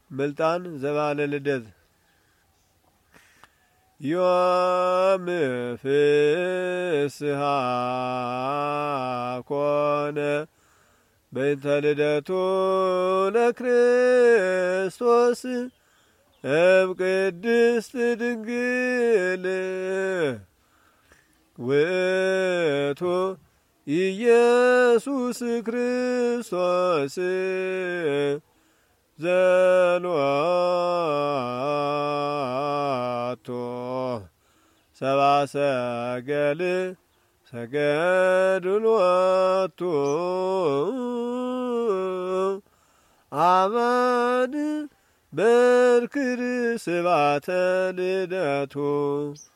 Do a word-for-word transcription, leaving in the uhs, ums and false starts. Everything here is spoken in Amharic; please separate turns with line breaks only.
ምልጣን ዘባለ ልደት ዮም ፍስሃ ኮነ በእንተ ልደቱ ለክርስቶስ እም ቅድስት ድንግል ውእቱ ኢየሱስ ክርስቶስ ዘሎቶ ሰብአ ሰገል ሰገድሎቱ አማን በርክር ስባተ ልደቱ